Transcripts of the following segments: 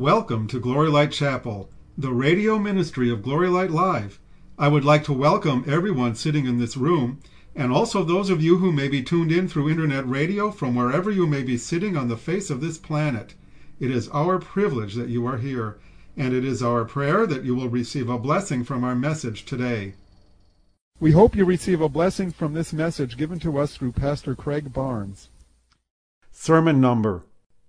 Welcome to Glory Light Chapel, the radio ministry of Glory Light Live. I would like to welcome everyone sitting in this room, and also those of you who may be tuned in through internet radio from wherever you may be sitting on the face of this planet. It is our privilege that you are here, and it is our prayer that you will receive a blessing from our message today. We hope you receive a blessing from this message given to us through Pastor Craig Barnes. Sermon number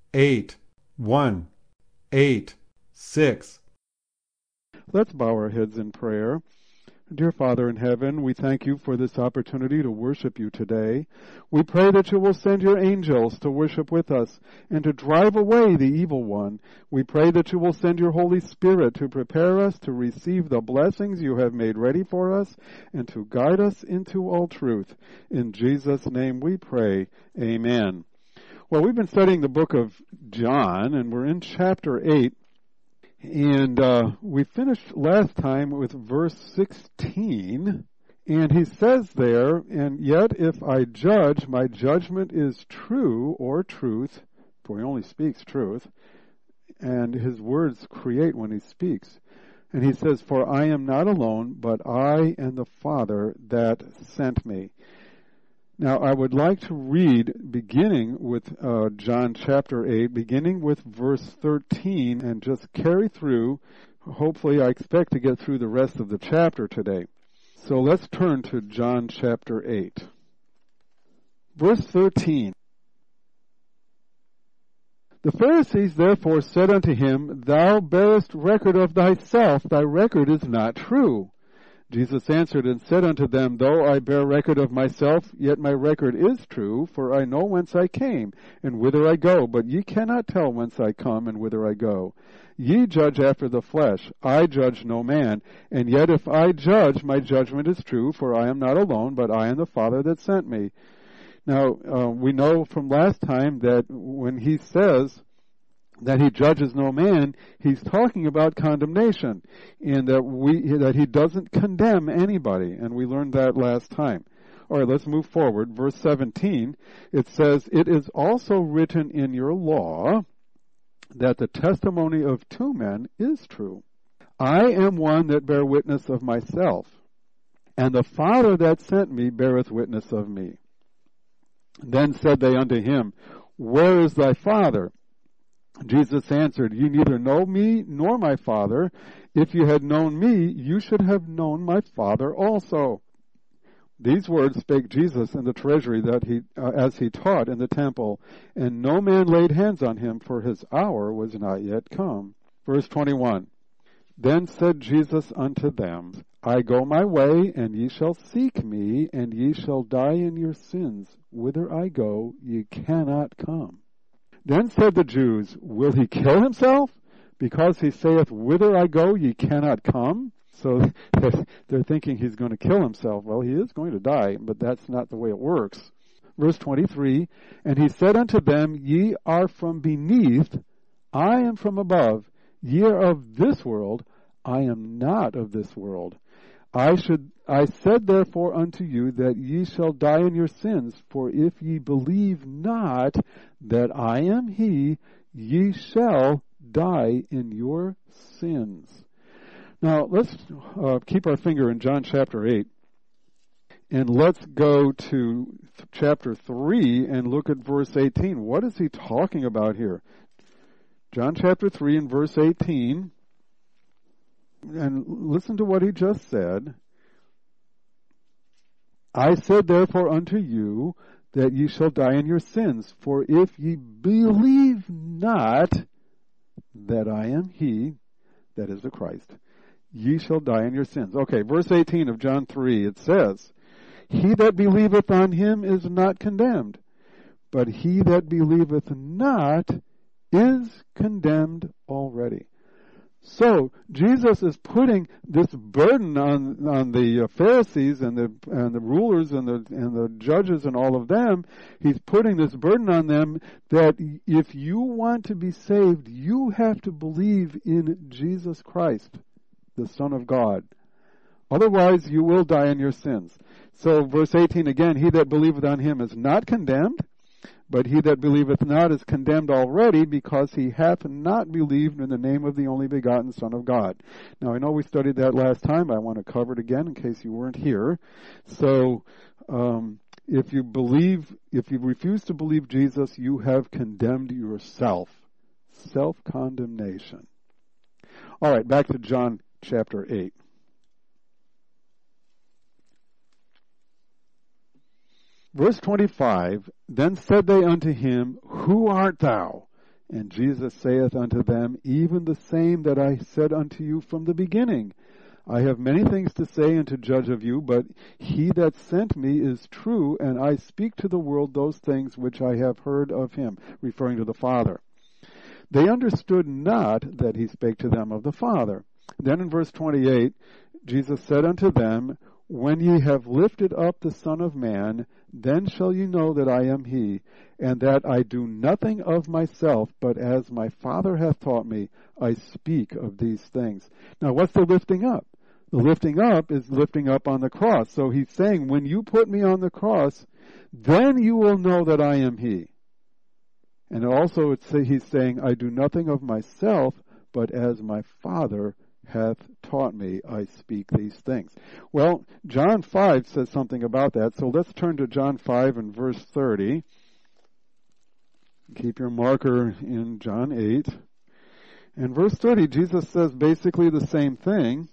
8186. Let's bow our heads in prayer. Dear Father in heaven, we thank you for this opportunity to worship you today. We pray that you will send your angels to worship with us and to drive away the evil one. We pray that you will send your Holy Spirit to prepare us to receive the blessings you have made ready for us and to guide us into all truth. In Jesus' name we pray. Amen. Well, we've been studying the book of John, and we're in chapter 8. And we finished last time with verse 16, and he says there, and yet if I judge, my judgment is true or truth, for he only speaks truth, and his words create when he speaks. And he says, for I am not alone, but I and the Father that sent me. Now, I would like to read, beginning with John chapter 8, beginning with verse 13, and just carry through. Hopefully, I expect to get through the rest of the chapter today. So let's turn to John chapter 8. Verse 13. The Pharisees therefore said unto him, Thou bearest record of thyself, thy record is not true. Jesus answered and said unto them, Though I bear record of myself, yet my record is true, for I know whence I came, and whither I go, but ye cannot tell whence I come, and whither I go. Ye judge after the flesh, I judge no man, and yet if I judge, my judgment is true, for I am not alone, but I and the Father that sent me. Now, we know from last time that when he says that he judges no man, he's talking about condemnation, and that he doesn't condemn anybody, and we learned that last time. All right, let's move forward. Verse 17, it says, It is also written in your law that the testimony of two men is true. I am one that bear witness of myself, and the Father that sent me beareth witness of me. Then said they unto him, Where is thy Father? Jesus answered, Ye neither know me nor my Father. If you had known me, you should have known my Father also. These words spake Jesus in the treasury as he taught in the temple, and no man laid hands on him, for his hour was not yet come. Verse 21. Then said Jesus unto them, I go my way, and ye shall seek me, and ye shall die in your sins. Whither I go, ye cannot come. Then said the Jews, Will he kill himself? Because he saith, Whither I go, ye cannot come? So they're thinking he's going to kill himself. Well, he is going to die, but that's not the way it works. Verse 23, And he said unto them, Ye are from beneath, I am from above. Ye are of this world, I am not of this world. I said therefore unto you that ye shall die in your sins, for if ye believe not that I am he, ye shall die in your sins. Now, let's keep our finger in John chapter 8, and let's go to chapter 3 and look at verse 18. What is he talking about here? John chapter 3 and verse 18. And listen to what he just said. I said therefore unto you that ye shall die in your sins, for if ye believe not that I am he, that is the Christ, ye shall die in your sins. Okay, verse 18 of John 3, it says, He that believeth on him is not condemned, but he that believeth not is condemned already. So Jesus is putting this burden on the Pharisees and the rulers and the judges and all of them. He's putting this burden on them that if you want to be saved, you have to believe in Jesus Christ, the Son of God. Otherwise, you will die in your sins. So verse 18 again, He that believeth on him is not condemned, But he that believeth not is condemned already, because he hath not believed in the name of the only begotten Son of God. Now, I know we studied that last time, but I want to cover it again in case you weren't here. So, if you refuse to believe Jesus, you have condemned yourself. Self-condemnation. All right, back to John chapter 8. Verse 25, Then said they unto him, Who art thou? And Jesus saith unto them, Even the same that I said unto you from the beginning. I have many things to say and to judge of you, but he that sent me is true, and I speak to the world those things which I have heard of him, referring to the Father. They understood not that he spake to them of the Father. Then in verse 28, Jesus said unto them, When ye have lifted up the Son of Man, then shall ye know that I am he, and that I do nothing of myself, but as my Father hath taught me, I speak of these things. Now, what's the lifting up? The lifting up is lifting up on the cross. So he's saying, when you put me on the cross, then you will know that I am he. And also he's saying, I do nothing of myself, but as my Father hath taught me, I speak these things. Well, John 5 says something about that, so let's turn to John 5 and verse 30. Keep your marker in John 8. And verse 30, Jesus says basically the same thing.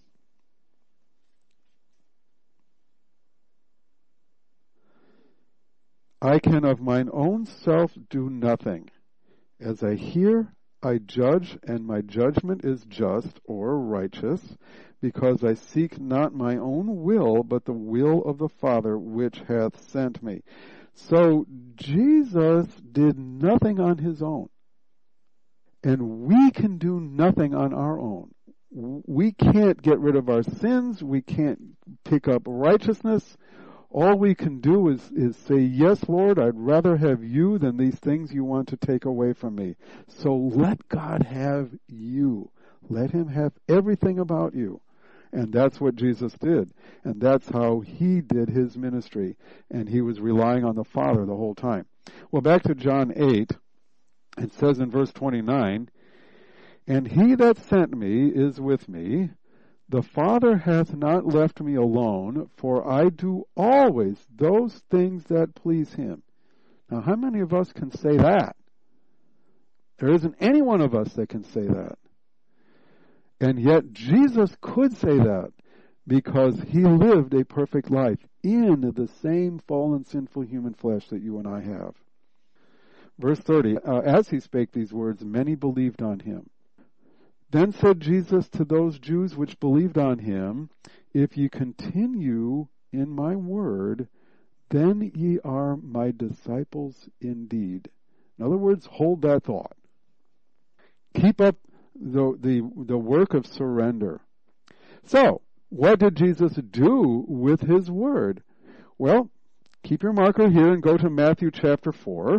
I can of mine own self do nothing. As I hear, I judge, and my judgment is just or righteous, because I seek not my own will, but the will of the Father which hath sent me. So Jesus did nothing on his own, and we can do nothing on our own. We can't get rid of our sins. We can't pick up righteousness. All we can do is say, yes, Lord, I'd rather have you than these things you want to take away from me. So let God have you. Let him have everything about you. And that's what Jesus did. And that's how he did his ministry. And he was relying on the Father the whole time. Well, back to John 8. It says in verse 29, And he that sent me is with me. The Father hath not left me alone, for I do always those things that please him. Now, how many of us can say that? There isn't any one of us that can say that. And yet Jesus could say that because he lived a perfect life in the same fallen, sinful human flesh that you and I have. Verse 30, as he spake these words, many believed on him. Then said Jesus to those Jews which believed on him, If ye continue in my word, then ye are my disciples indeed. In other words, hold that thought. Keep up the work of surrender. So, what did Jesus do with his word? Well, keep your marker here and go to Matthew chapter 4.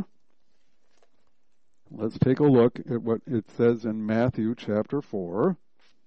Let's take a look at what it says in Matthew chapter 4.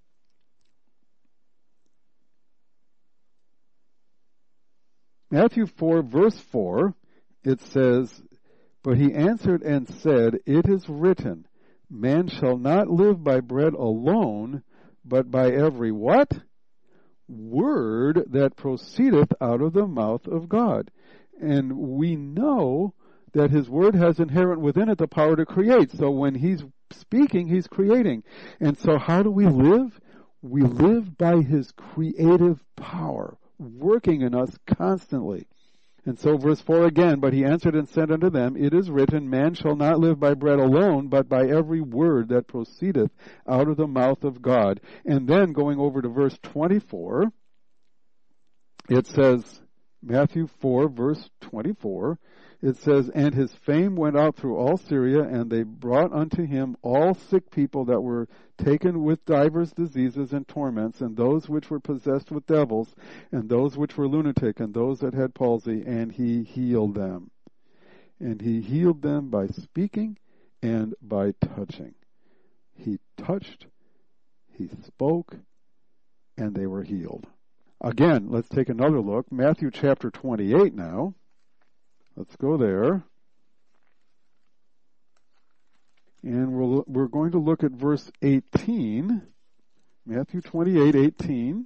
Matthew 4 verse 4, it says, But he answered and said, It is written, Man shall not live by bread alone, but by every what? Word that proceedeth out of the mouth of God. And we know that his word has inherent within it the power to create. So when he's speaking, he's creating. And so how do we live? We live by his creative power, working in us constantly. And so verse 4 again, But he answered and said unto them, It is written, Man shall not live by bread alone, but by every word that proceedeth out of the mouth of God. And then going over to verse 24, it says, Matthew 4 verse 24, it says, And his fame went out through all Syria, and they brought unto him all sick people that were taken with divers diseases and torments, and those which were possessed with devils, and those which were lunatic, and those that had palsy, and he healed them. And he healed them by speaking and by touching. He touched, he spoke, and they were healed. Again, let's take another look. Matthew chapter 28 now. Let's go there. And we're going to look at verse 18, Matthew 28:18.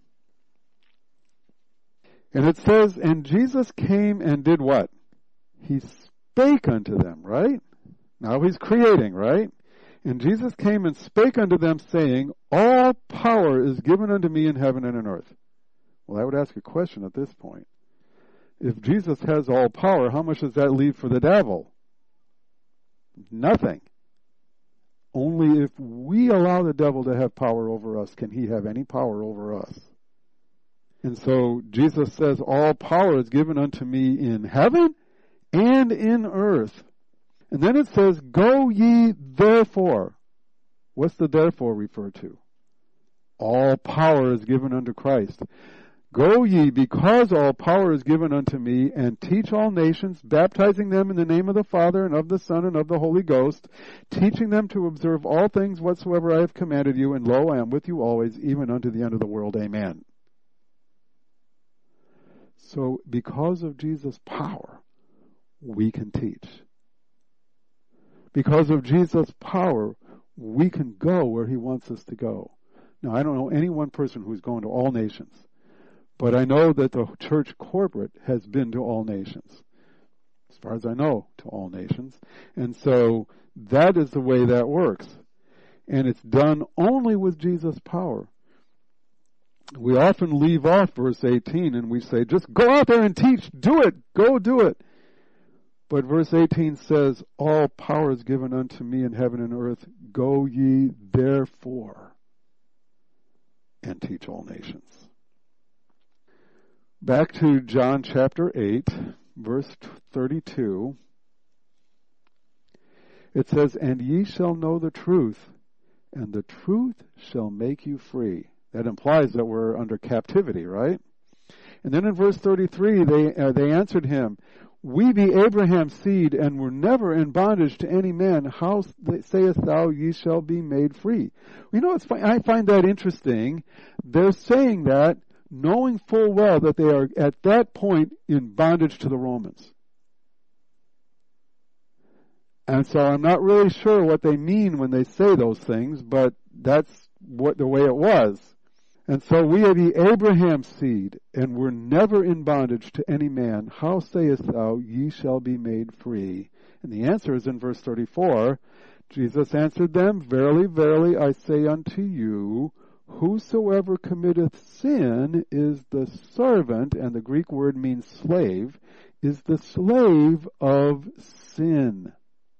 And it says, and Jesus came and did what? He spake unto them, right? Now he's creating, right? And Jesus came and spake unto them, saying, all power is given unto me in heaven and in earth. Well, I would ask a question at this point. If Jesus has all power, how much does that leave for the devil? Nothing. Only if we allow the devil to have power over us can he have any power over us. And so Jesus says, all power is given unto me in heaven and in earth. And then it says, go ye therefore. What's the therefore refer to? All power is given unto Christ. Go ye, because all power is given unto me, and teach all nations, baptizing them in the name of the Father, and of the Son, and of the Holy Ghost, teaching them to observe all things whatsoever I have commanded you, and lo, I am with you always, even unto the end of the world. Amen. So, because of Jesus' power, we can teach. Because of Jesus' power, we can go where he wants us to go. Now, I don't know any one person who's going to all nations. But I know that the church corporate has been to all nations. As far as I know, to all nations. And so that is the way that works. And it's done only with Jesus' power. We often leave off verse 18 and we say, just go out there and teach. Do it. Go do it. But verse 18 says, all power is given unto me in heaven and earth. Go ye therefore and teach all nations. Back to John chapter 8, verse 32. It says, and ye shall know the truth, and the truth shall make you free. That implies that we're under captivity, right? And then in verse 33, they answered him, we be Abraham's seed, and were never in bondage to any man. How sayest thou, ye shall be made free? You know, I find that interesting. They're saying that knowing full well that they are at that point in bondage to the Romans. And so I'm not really sure what they mean when they say those things, but that's the way it was. And so we are the Abraham's seed, and were never in bondage to any man. How sayest thou, ye shall be made free? And the answer is in verse 34. Jesus answered them, verily, verily, I say unto you, whosoever committeth sin is the servant, and the Greek word means slave, is the slave of sin.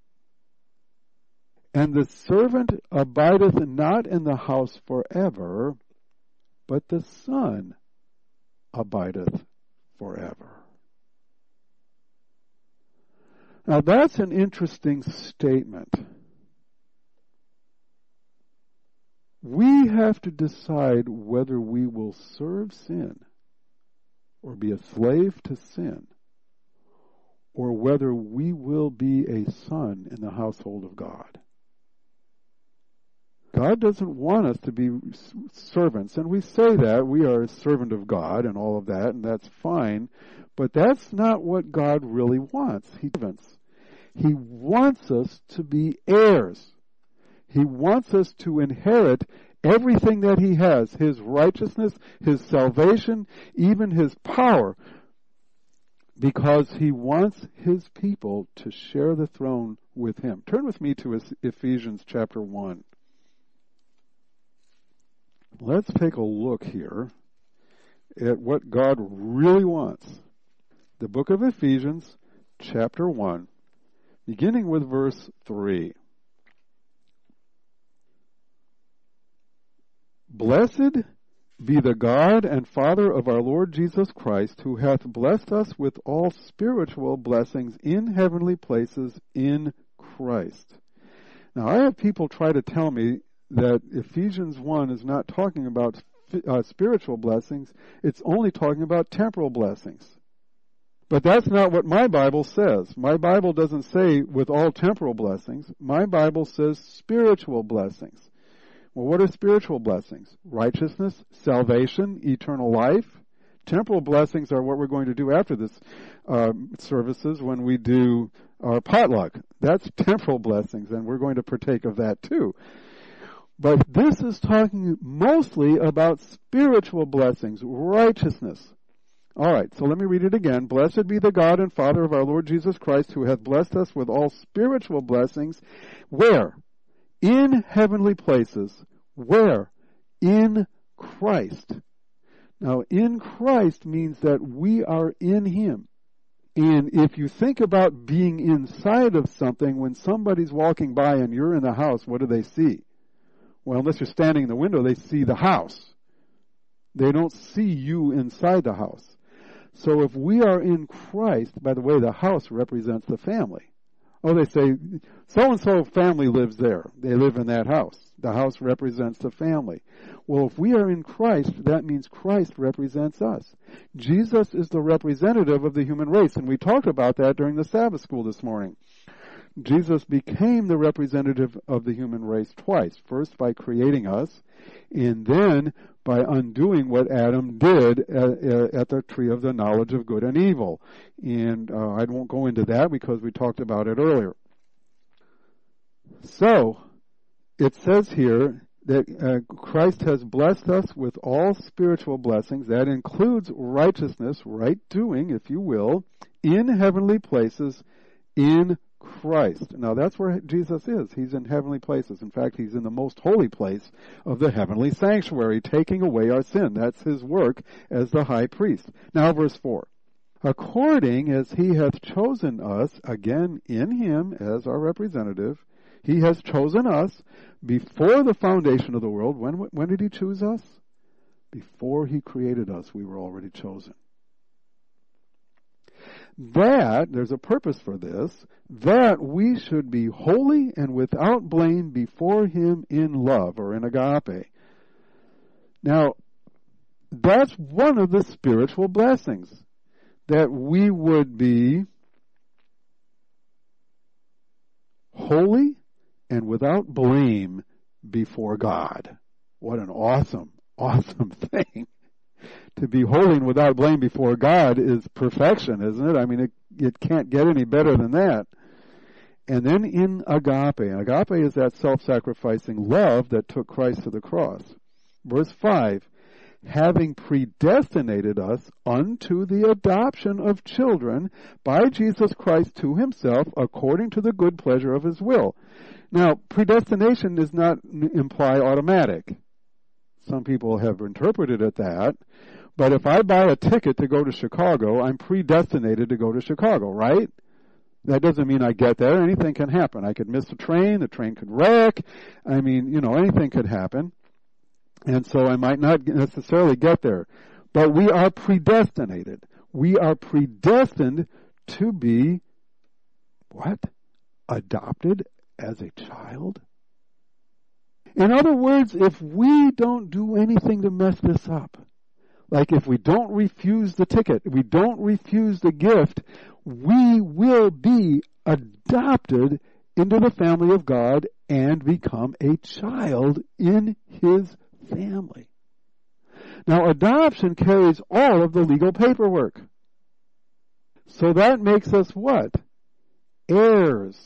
And the servant abideth not in the house forever, but the Son abideth forever. Now that's an interesting statement. We have to decide whether we will serve sin or be a slave to sin, or whether we will be a son in the household of God. God doesn't want us to be servants, and we say that we are a servant of God and all of that, and that's fine, but that's not what God really wants. He wants us to be heirs. He wants us to inherit everything that he has, his righteousness, his salvation, even his power, because he wants his people to share the throne with him. Turn with me to Ephesians chapter 1. Let's take a look here at what God really wants. The book of Ephesians, chapter 1, beginning with verse 3. Blessed be the God and Father of our Lord Jesus Christ, who hath blessed us with all spiritual blessings in heavenly places in Christ. Now, I have people try to tell me that Ephesians 1 is not talking about spiritual blessings, it's only talking about temporal blessings. But that's not what my Bible says. My Bible doesn't say with all temporal blessings. My Bible says spiritual blessings. Well, what are spiritual blessings? Righteousness, salvation, eternal life, Temporal blessings are what we're going to do after this services when we do our potluck. That's temporal blessings, and we're going to partake of that too. But this is talking mostly about spiritual blessings, righteousness. All right, so let me read it again. Blessed be the God and Father of our Lord Jesus Christ, who hath blessed us with all spiritual blessings. Where? In heavenly places. Where? In Christ. Now, in Christ means that we are in Him. And if you think about being inside of something, when somebody's walking by and you're in the house, what do they see? Well, unless you're standing in the window, they see the house. They don't see you inside the house. So if we are in Christ, by the way, the house represents the family. Oh, they say, so-and-so family lives there. They live in that house. The house represents the family. Well, if we are in Christ, that means Christ represents us. Jesus is the representative of the human race, and we talked about that during the Sabbath school this morning. Jesus became the representative of the human race twice. First by creating us, and then by undoing what Adam did at the tree of the knowledge of good and evil. And I won't go into that because we talked about it earlier. So, it says here that Christ has blessed us with all spiritual blessings. That includes righteousness, right doing, if you will, in heavenly places in Christ. Now that's where Jesus is. He's in heavenly places. In fact, He's in the most holy place of the heavenly sanctuary, taking away our sin. That's His work as the high priest. Now verse 4. According as He hath chosen us, again in Him as our representative, He has chosen us before the foundation of the world. When did He choose us? Before He created us, we were already chosen. That, there's a purpose for this, that we should be holy and without blame before Him in love, or in agape. Now, that's one of the spiritual blessings, that we would be holy and without blame before God. What an awesome, awesome thing. To be holy and without blame before God is perfection, isn't it? I mean, it can't get any better than that. And then in agape. Agape is that self-sacrificing love that took Christ to the cross. Verse 5, having predestinated us unto the adoption of children by Jesus Christ to Himself, according to the good pleasure of His will. Now, predestination does not imply automatic. Some people have interpreted it that. But if I buy a ticket to go to Chicago, I'm predestinated to go to Chicago, right? That doesn't mean I get there. Anything can happen. I could miss the train could wreck. I mean, anything could happen. And so I might not necessarily get there. But we are predestinated. We are predestined to be, what? Adopted as a child? In other words, if we don't do anything to mess this up, like if we don't refuse the ticket, we don't refuse the gift, we will be adopted into the family of God and become a child in His family. Now, adoption carries all of the legal paperwork. So that makes us what? Heirs.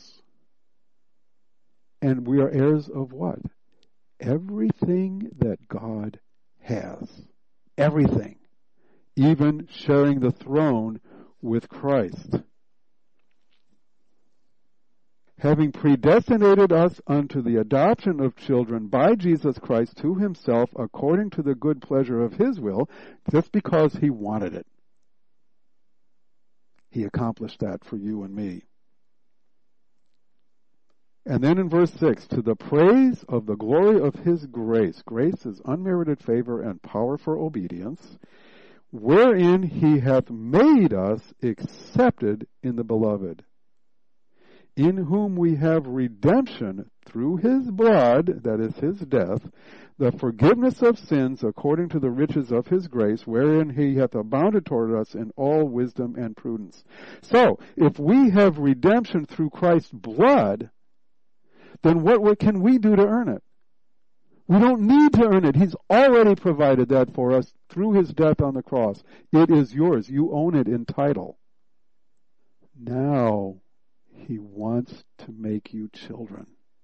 And we are heirs of what? Everything that God has. Everything. Even sharing the throne with Christ. Having predestinated us unto the adoption of children by Jesus Christ to Himself, according to the good pleasure of His will, just because He wanted it. He accomplished that for you and me. And then in verse 6, to the praise of the glory of His grace. Grace is unmerited favor and power for obedience, wherein He hath made us accepted in the Beloved, in whom we have redemption through His blood, that is His death, the forgiveness of sins according to the riches of His grace, wherein He hath abounded toward us in all wisdom and prudence. So, if we have redemption through Christ's blood, then what can we do to earn it? We don't need to earn it. He's already provided that for us through his death on the cross. It is yours. You own it in title. Now he wants to make you children.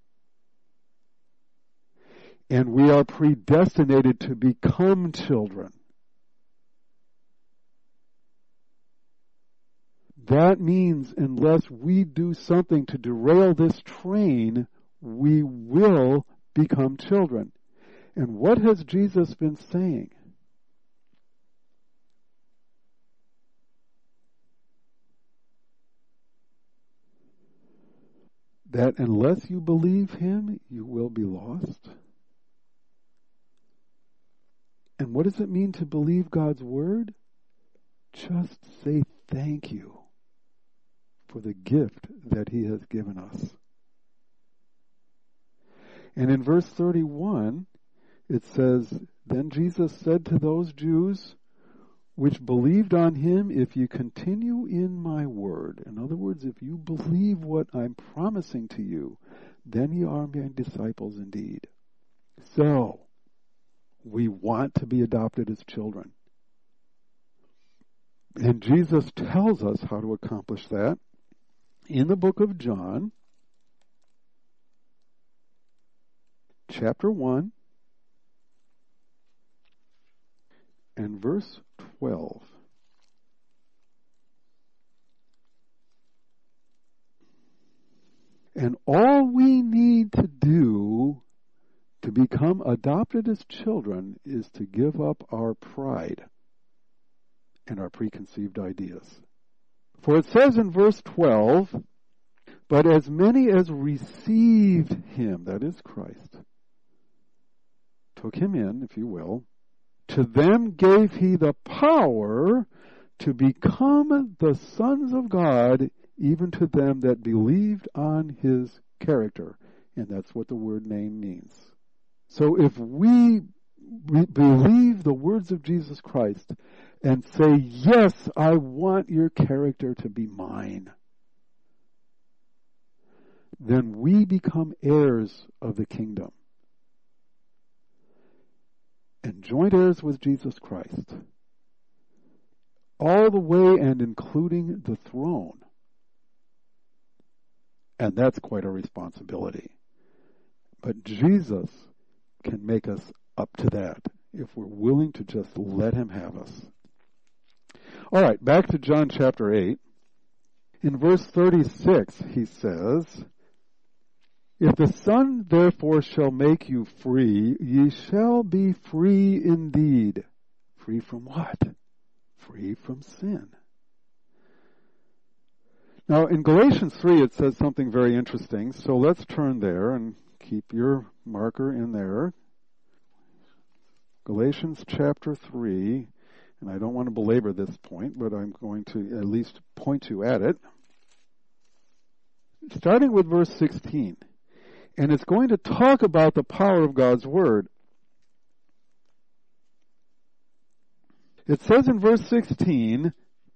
And we are predestinated to become children. That means unless we do something to derail this train, we will become children. And what has Jesus been saying? That unless you believe him, you will be lost. And what does it mean to believe God's word? Just say thank you for the gift that he has given us. And in verse 31, it says, Then Jesus said to those Jews which believed on him, if you continue in my word, in other words, if you believe what I'm promising to you, then you are my disciples indeed. So, we want to be adopted as children. And Jesus tells us how to accomplish that in the book of John, chapter 1, and verse 12. And all we need to do to become adopted as children is to give up our pride and our preconceived ideas. For it says in verse 12, But as many as received him, that is Christ, took him in, if you will, to them gave he the power to become the sons of God, even to them that believed on his character. And that's what the word name means. So if we believe the words of Jesus Christ and say, yes, I want your character to be mine, then we become heirs of the kingdom and joint heirs with Jesus Christ, all the way and including the throne. And that's quite a responsibility. But Jesus can make us up to that if we're willing to just let him have us. All right, back to John chapter 8. In verse 36, he says, If the Son therefore shall make you free, ye shall be free indeed. Free from what? Free from sin. Now, in Galatians 3, it says something very interesting, so let's turn there and keep your marker in there. Galatians chapter 3, and I don't want to belabor this point, but I'm going to at least point you at it. Starting with verse 16, and it's going to talk about the power of God's Word. It says in verse 16,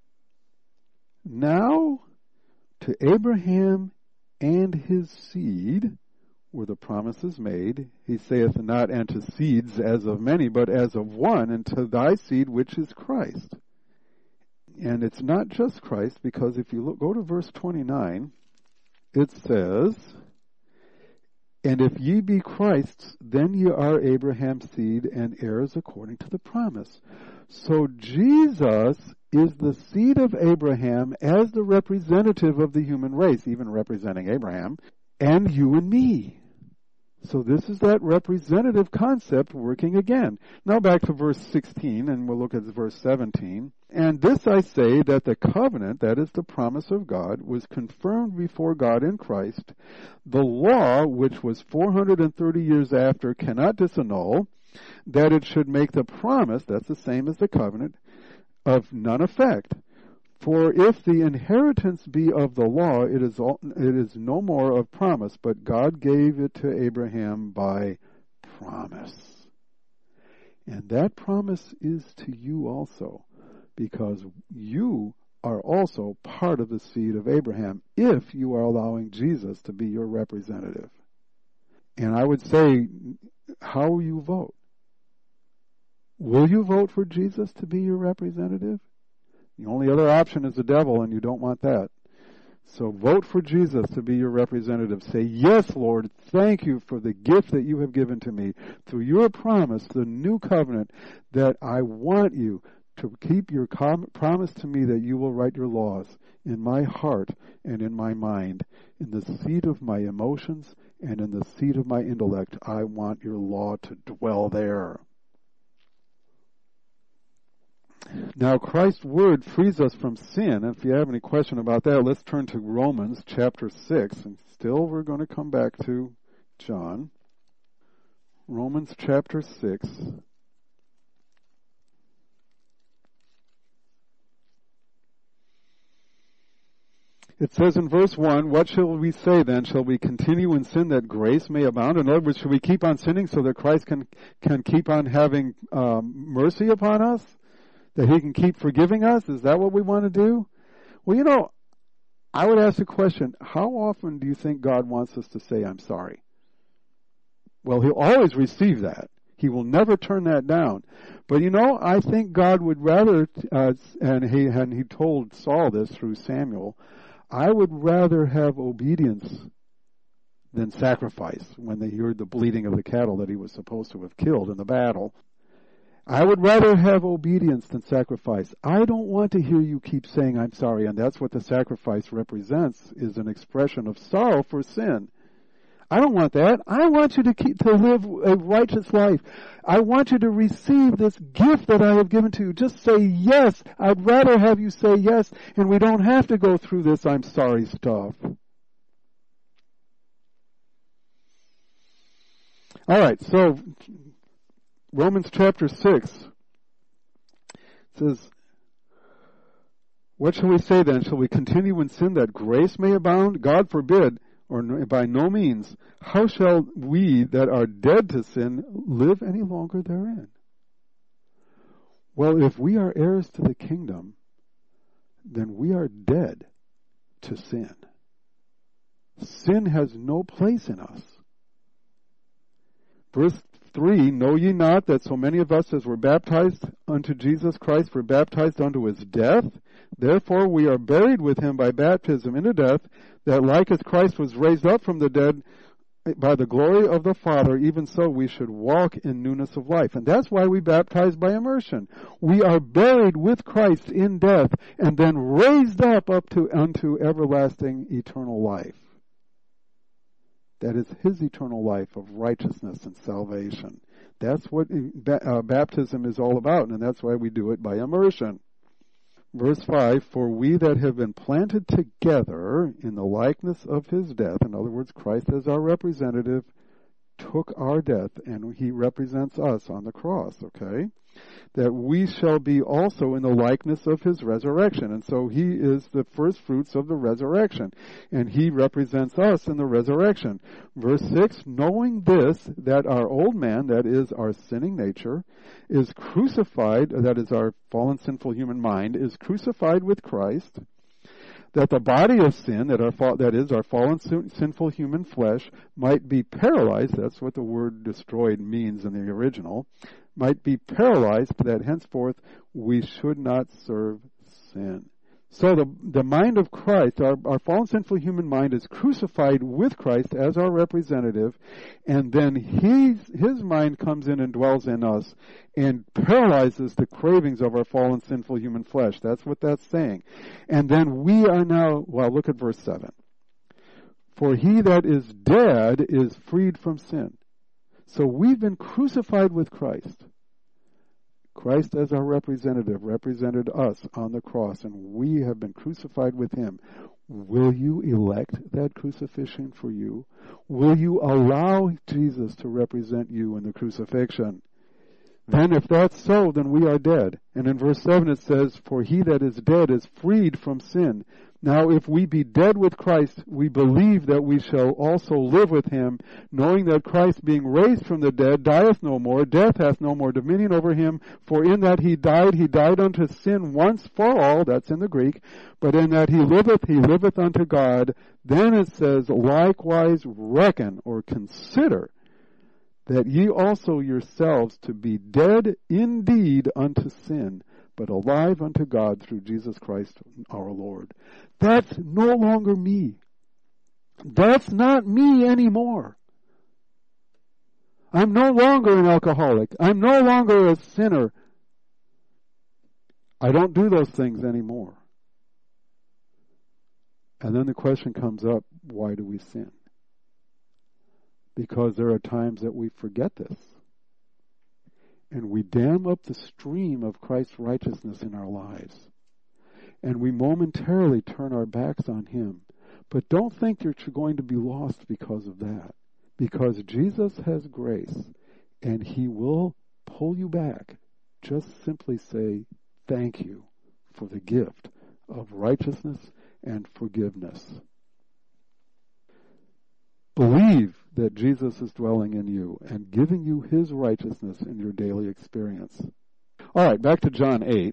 Now to Abraham and his seed were the promises made. He saith not unto seeds as of many, but as of one, and to thy seed which is Christ. And it's not just Christ, because if you go to verse 29, it says, And if ye be Christ's, then ye are Abraham's seed and heirs according to the promise. So Jesus is the seed of Abraham as the representative of the human race, even representing Abraham, and you and me. So this is that representative concept working again. Now back to verse 16, and we'll look at verse 17. And this I say, that the covenant, that is the promise of God, was confirmed before God in Christ. The law, which was 430 years after, cannot disannul, that it should make the promise, that's the same as the covenant, of none effect. For if the inheritance be of the law, it is no more of promise, but God gave it to Abraham by promise. And that promise is to you also, because you are also part of the seed of Abraham, if you are allowing Jesus to be your representative. And I would say how will you vote? Will you vote for Jesus to be your representative? The only other option is the devil, and you don't want that. So vote for Jesus to be your representative. Say, yes, Lord, thank you for the gift that you have given to me through your promise, the new covenant, that I want you to keep your promise to me that you will write your laws in my heart and in my mind, in the seat of my emotions and in the seat of my intellect. I want your law to dwell there. Now, Christ's word frees us from sin. If you have any question about that, let's turn to Romans chapter 6. And still, we're going to come back to John. Romans chapter 6. It says in verse 1, what shall we say then? Shall we continue in sin that grace may abound? In other words, should we keep on sinning so that Christ can keep on having mercy upon us? That he can keep forgiving us? Is that what we want to do? Well, I would ask the question, how often do you think God wants us to say, I'm sorry? Well, he'll always receive that. He will never turn that down. But I think God would rather, and he told Saul this through Samuel, I would rather have obedience than sacrifice when they heard the bleating of the cattle that he was supposed to have killed in the battle. I would rather have obedience than sacrifice. I don't want to hear you keep saying I'm sorry, and that's what the sacrifice represents, is an expression of sorrow for sin. I don't want that. I want you to live a righteous life. I want you to receive this gift that I have given to you. Just say yes. I'd rather have you say yes, and we don't have to go through this I'm sorry stuff. All right, so Romans chapter 6 says, what shall we say then? Shall we continue in sin that grace may abound? God forbid, or by no means. How shall we that are dead to sin live any longer therein? Well, if we are heirs to the kingdom, then we are dead to sin. Sin has no place in us. Verse 3, know ye not that so many of us as were baptized unto Jesus Christ were baptized unto his death? Therefore we are buried with him by baptism into death, that like as Christ was raised up from the dead by the glory of the Father, even so we should walk in newness of life. And that's why we baptize by immersion. We are buried with Christ in death and then raised up unto everlasting eternal life. That is his eternal life of righteousness and salvation. That's what baptism is all about, and that's why we do it by immersion. Verse 5, for we that have been planted together in the likeness of his death, in other words, Christ as our representative, took our death, and he represents us on the cross, okay? That we shall be also in the likeness of his resurrection. And so he is the first fruits of the resurrection, and he represents us in the resurrection. Verse 6, knowing this, that our old man, that is our sinning nature, is crucified, that is our fallen sinful human mind, is crucified with Christ, that the body of sin, that is our fallen sinful human flesh, might be paralyzed, that's what the word destroyed means in the original, might be paralyzed, that henceforth we should not serve sin. So the mind of Christ, our fallen sinful human mind, is crucified with Christ as our representative, and then his mind comes in and dwells in us and paralyzes the cravings of our fallen sinful human flesh. That's what that's saying. And then we are now, well, look at verse 7. For he that is dead is freed from sin. So we've been crucified with Christ. Christ as our representative represented us on the cross, and we have been crucified with him. Will you elect that crucifixion for you? Will you allow Jesus to represent you in the crucifixion? Then if that's so, then we are dead. And in verse 7 it says, for he that is dead is freed from sin. Now if we be dead with Christ, we believe that we shall also live with him, knowing that Christ being raised from the dead dieth no more, death hath no more dominion over him, for in that he died unto sin once for all, that's in the Greek, but in that he liveth unto God. Then it says, likewise reckon or consider that ye also yourselves to be dead indeed unto sin, but alive unto God through Jesus Christ our Lord. That's no longer me. That's not me anymore. I'm no longer an alcoholic. I'm no longer a sinner. I don't do those things anymore. And then the question comes up, why do we sin? Because there are times that we forget this. And we dam up the stream of Christ's righteousness in our lives. And we momentarily turn our backs on Him. But don't think you're going to be lost because of that. Because Jesus has grace, and He will pull you back. Just simply say, thank you for the gift of righteousness and forgiveness. Believe that Jesus is dwelling in you and giving you His righteousness in your daily experience. All right, back to John 8.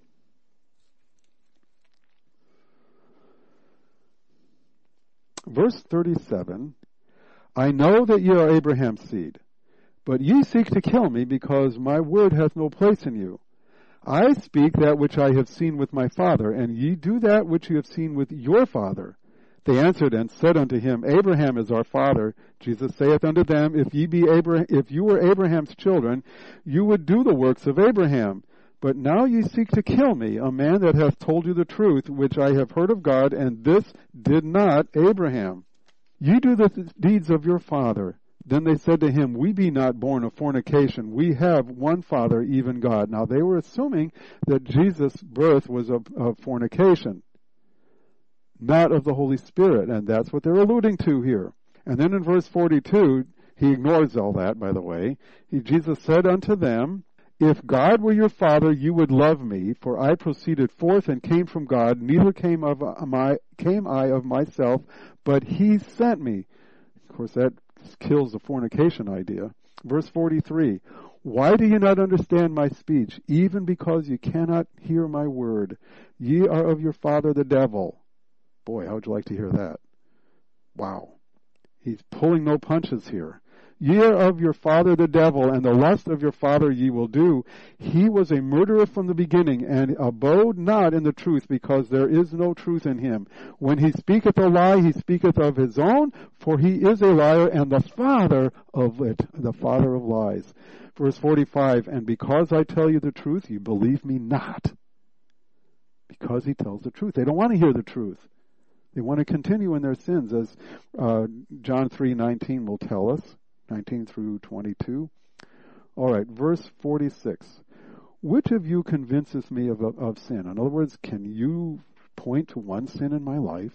Verse 37, I know that ye are Abraham's seed, but ye seek to kill me, because my word hath no place in you. I speak that which I have seen with my father, and ye do that which ye have seen with your father. They answered and said unto him, Abraham is our father. Jesus saith unto them, If you were Abraham's children, you would do the works of Abraham. But now ye seek to kill me, a man that hath told you the truth, which I have heard of God, and this did not Abraham. Ye do the deeds of your father. Then they said to him, We be not born of fornication. We have one Father, even God. Now they were assuming that Jesus' birth was of fornication, not of the Holy Spirit. And that's what they're alluding to here. And then in verse 42, he ignores all that, by the way. Jesus said unto them, If God were your Father, you would love me, for I proceeded forth and came from God, neither came I of myself, but He sent me. Of course, that kills the fornication idea. Verse 43, Why do you not understand my speech, even because you cannot hear my word? Ye are of your father the devil. Boy, how would you like to hear that? Wow. He's pulling no punches here. Ye are of your father the devil, and the lust of your father ye will do. He was a murderer from the beginning, and abode not in the truth, because there is no truth in him. When he speaketh a lie, he speaketh of his own, for he is a liar, and the father of it, the father of lies. Verse 45, And because I tell you the truth, you believe me not. Because he tells the truth. They don't want to hear the truth. They want to continue in their sins, as John 3:19 will tell us. 19 through 22. All right, verse 46. Which of you convinces me of sin? In other words, can you point to one sin in my life?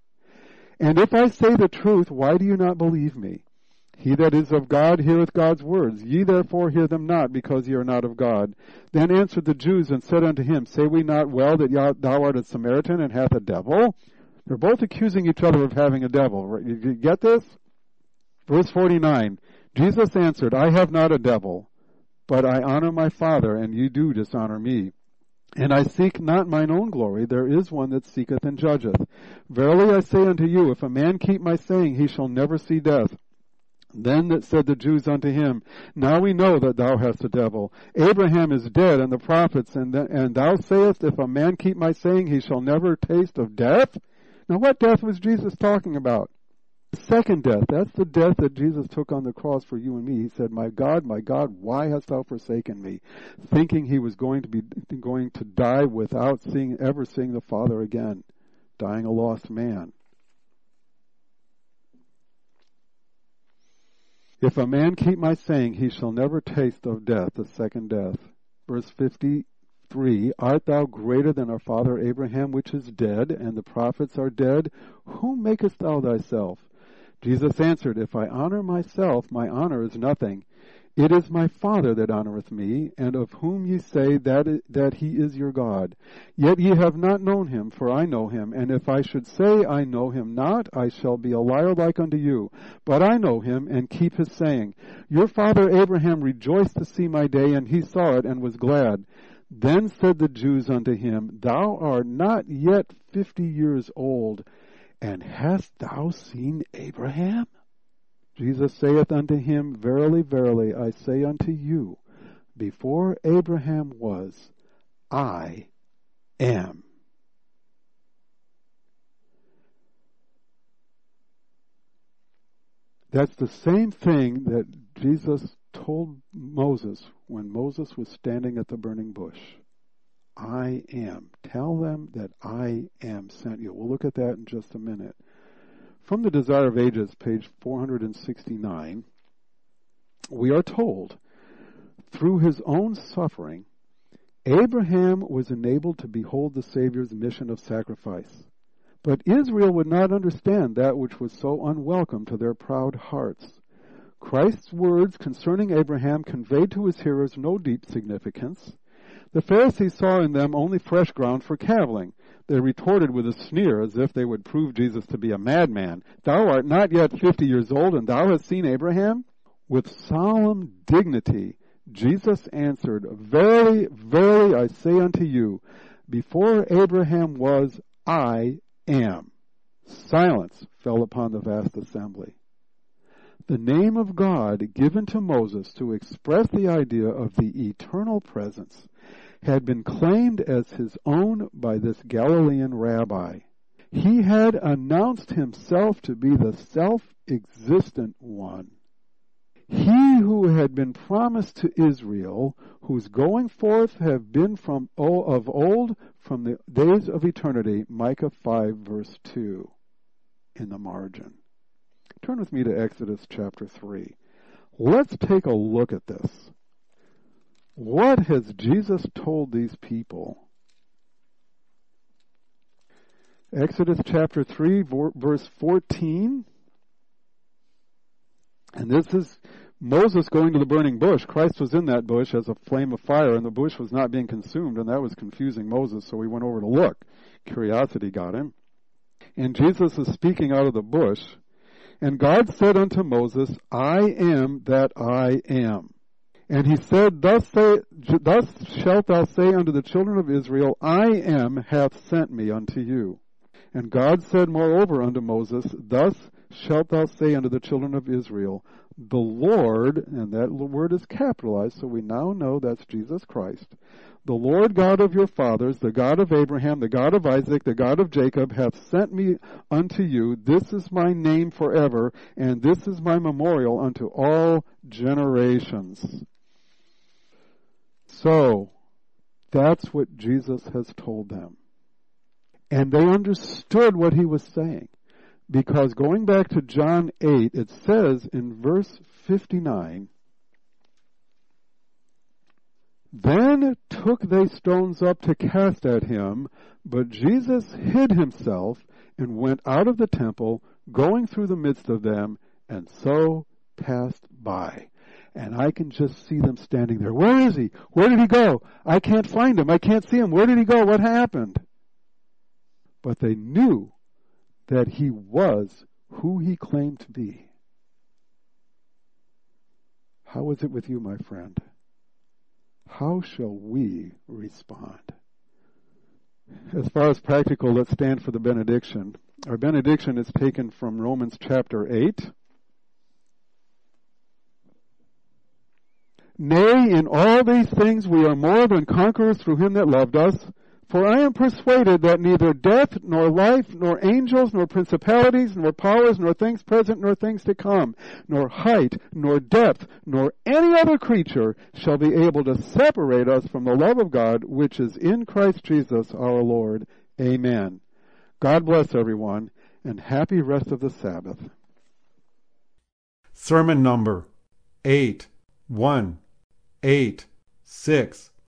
And if I say the truth, why do you not believe me? He that is of God heareth God's words. Ye therefore hear them not, because ye are not of God. Then answered the Jews and said unto him, Say we not well that thou art a Samaritan and hath a devil? They're both accusing each other of having a devil. You get this? Verse 49, Jesus answered, I have not a devil, but I honor my Father, and ye do dishonor me. And I seek not mine own glory, there is one that seeketh and judgeth. Verily I say unto you, if a man keep my saying, he shall never see death. Then said the Jews unto him, Now we know that thou hast a devil. Abraham is dead, and the prophets, and thou sayest, If a man keep my saying, he shall never taste of death? Now what death was Jesus talking about? The second death. That's the death that Jesus took on the cross for you and me. He said, my God, why hast thou forsaken me? Thinking he was going to die without ever seeing the Father again. Dying a lost man. If a man keep my saying, he shall never taste of death, the second death. Verse 53, Art thou greater than our father Abraham, which is dead, and the prophets are dead? Whom makest thou thyself? Jesus answered, If I honor myself, my honor is nothing. It is my Father that honoreth me, and of whom ye say that he is your God. Yet ye have not known him, for I know him. And if I should say I know him not, I shall be a liar like unto you. But I know him, and keep his saying. Your father Abraham rejoiced to see my day, and he saw it, and was glad. Then said the Jews unto him, Thou art not yet 50 years old, and hast thou seen Abraham? Jesus saith unto him, Verily, verily, I say unto you, before Abraham was, I am. That's the same thing that Jesus told Moses when Moses was standing at the burning bush. I am. Tell them that I am sent you. We'll look at that in just a minute. From the Desire of Ages, page 469, we are told, through his own suffering, Abraham was enabled to behold the Savior's mission of sacrifice. But Israel would not understand that which was so unwelcome to their proud hearts. Christ's words concerning Abraham conveyed to his hearers no deep significance. The Pharisees saw in them only fresh ground for cavilling. They retorted with a sneer as if they would prove Jesus to be a madman. Thou art not yet 50 years old, and thou hast seen Abraham? With solemn dignity, Jesus answered, Verily, verily, I say unto you, before Abraham was, I am. Silence fell upon the vast assembly. The name of God given to Moses to express the idea of the eternal presence had been claimed as his own by this Galilean rabbi. He had announced himself to be the self-existent one. He who had been promised to Israel, whose going forth have been of old, from the days of eternity, Micah 5, verse 2, in the margin. Turn with me to Exodus chapter 3. Let's take a look at this. What has Jesus told these people? Exodus chapter 3, verse 14. And this is Moses going to the burning bush. Christ was in that bush as a flame of fire, and the bush was not being consumed, and that was confusing Moses, so he went over to look. Curiosity got him. And Jesus is speaking out of the bush. And God said unto Moses, I am that I am. And he said, Thus shalt thou say unto the children of Israel, I am hath sent me unto you. And God said moreover unto Moses, Thus shalt thou say unto the children of Israel, the Lord, and that word is capitalized, so we now know that's Jesus Christ, the Lord God of your fathers, the God of Abraham, the God of Isaac, the God of Jacob, hath sent me unto you. This is my name forever, and this is my memorial unto all generations. So, that's what Jesus has told them. And they understood what he was saying. Because going back to John 8, it says in verse 59, Then took they stones up to cast at him, but Jesus hid himself and went out of the temple, going through the midst of them, and so passed by. And I can just see them standing there. Where is he? Where did he go? I can't find him. I can't see him. Where did he go? What happened? But they knew that he was who he claimed to be. How is it with you, my friend? How shall we respond? As far as practical, let's stand for the benediction. Our benediction is taken from Romans chapter 8. Nay, in all these things we are more than conquerors through him that loved us. For I am persuaded that neither death, nor life, nor angels, nor principalities, nor powers, nor things present, nor things to come, nor height, nor depth, nor any other creature shall be able to separate us from the love of God, which is in Christ Jesus our Lord. Amen. God bless everyone, and happy rest of the Sabbath. Sermon number 8186.